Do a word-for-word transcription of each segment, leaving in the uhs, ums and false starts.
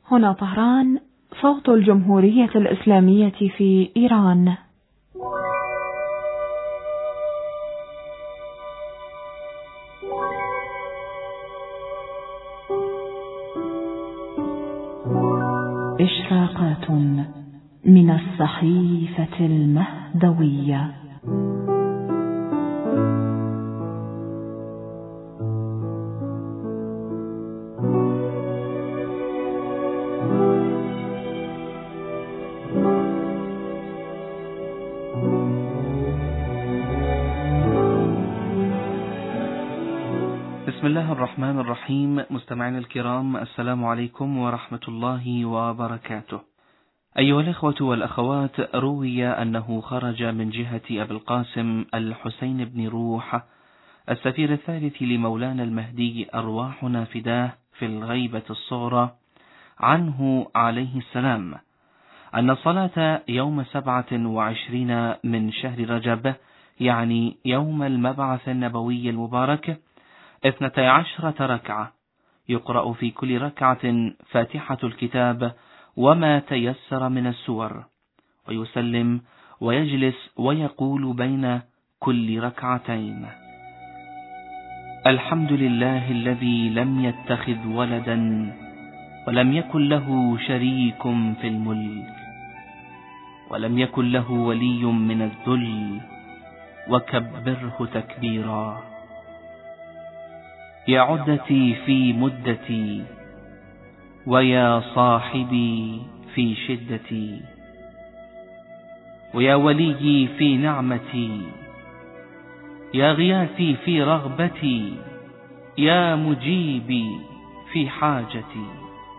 هنا طهران، صوت الجمهورية الإسلامية في إيران. إشراقات من الصحيفة المهدوية. بسم الله الرحمن الرحيم. مستمعين الكرام، السلام عليكم ورحمة الله وبركاته. أيها الإخوة والأخوات، روي أنه خرج من جهة أبي القاسم الحسين بن روح السفير الثالث لمولانا المهدي أرواحنا فداه في الغيبة الصغرى عنه عليه السلام أن الصلاة يوم سبعة وعشرين من شهر رجب، يعني يوم المبعث النبوي المبارك، اثنتي عشرة ركعة، يقرأ في كل ركعة فاتحة الكتاب وما تيسر من السور، ويسلم ويجلس ويقول بين كل ركعتين: الحمد لله الذي لم يتخذ ولدا ولم يكن له شريك في الملك ولم يكن له ولي من الذل وكبره تكبيرا. يا عدتي في مدتي ويا صاحبي في شدتي ويا وليي في نعمتي، يا غياثي في رغبتي، يا مجيبي في حاجتي،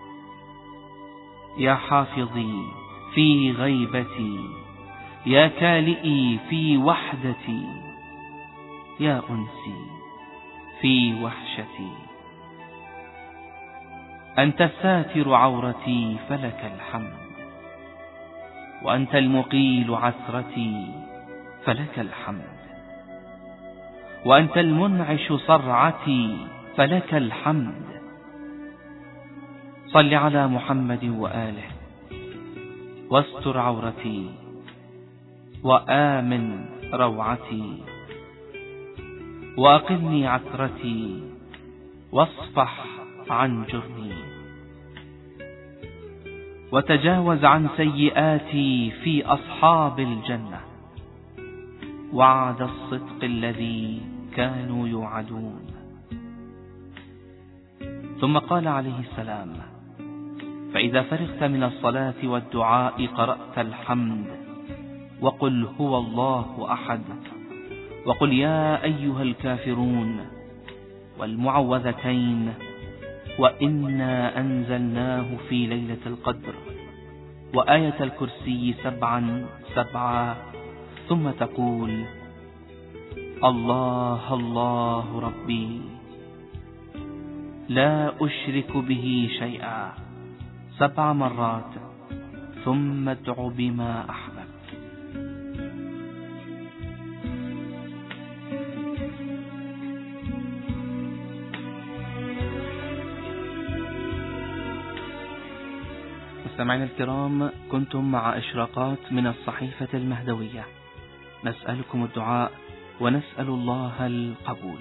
يا حافظي في غيبتي، يا كالئي في وحدتي، يا أنسي في وحشتي. أنت ساتر عورتي فلك الحمد، وأنت المقيل عثرتي فلك الحمد، وأنت المنعش صرعتي فلك الحمد. صل على محمد وآله واستر عورتي وآمن روعتي وأقلني عثرتي واصفح عن جرمي، وتجاوز عن سيئاتي في أصحاب الجنة وعد الصدق الذي كانوا يوعدون. ثم قال عليه السلام: فإذا فرغت من الصلاة والدعاء قرأت الحمد، وقل هو الله أحد، وقل يا أيها الكافرون، والمعوذتين، وإنا أنزلناه في ليلة القدر، وآية الكرسي سبعا سبعا، ثم تقول: الله الله ربي لا أشرك به شيئا، سبع مرات، ثم ادع بما أحببت. مستمعين الكرام، كنتم مع إشراقات من الصحيفة المهدوية، نسألكم الدعاء ونسأل الله القبول.